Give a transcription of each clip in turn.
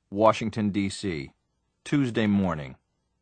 Washington, D.C., Tuesday morning.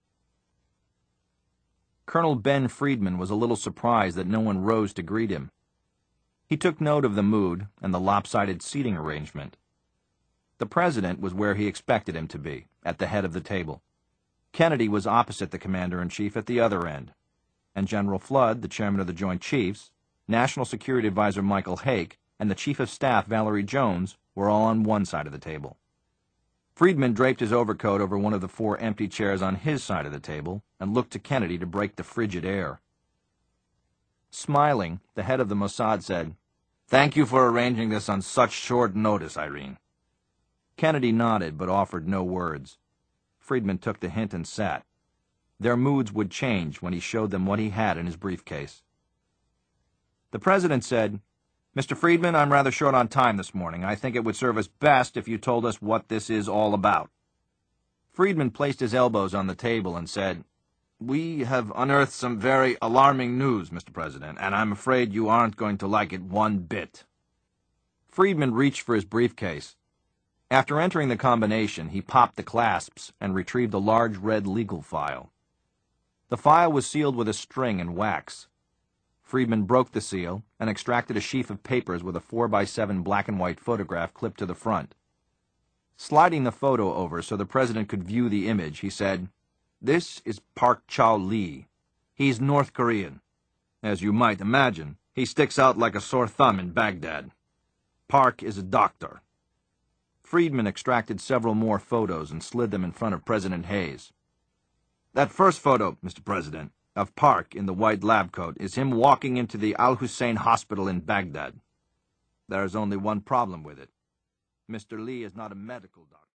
Colonel Ben Friedman was a little surprised that no one rose to greet him. He took note of the mood and the lopsided seating arrangement. The President was where he expected him to be, at the head of the table. Kennedy was opposite the Commander-in-Chief at the other end, and General Flood, the Chairman of the Joint Chiefs, National Security Advisor Michael Hake, and the Chief of Staff Valerie Jones were all on one side of the table. Friedman draped his overcoat over one of the 4 empty chairs on his side of the table and looked to Kennedy to break the frigid air. Smiling, the head of the Mossad said, "Thank you for arranging this on such short notice, Irene." Kennedy nodded but offered no words. Friedman took the hint and sat. Their moods would change when he showed them what he had in his briefcase. The President said, "Mr. Friedman, I'm rather short on time this morning. I think it would serve us best if you told us what this is all about." Friedman placed his elbows on the table and said, "We have unearthed some very alarming news, Mr. President, and I'm afraid you aren't going to like it one bit." Friedman reached for his briefcase. After entering the combination, he popped the clasps and retrieved a large red legal file. The file was sealed with a string and wax. Friedman broke the seal and extracted a sheaf of papers with a 4x7 black-and-white photograph clipped to the front. Sliding the photo over so the President could view the image, he said, "This is Park Chow-Lee. He's North Korean. As you might imagine, he sticks out like a sore thumb in Baghdad. Park is a doctor." Friedman extracted several more photos and slid them in front of President Hayes. "That first photo, Mr. President, of Park in the white lab coat is him walking into the Al-Hussein Hospital in Baghdad. There is only one problem with it. Mr. Lee is not a medical doctor."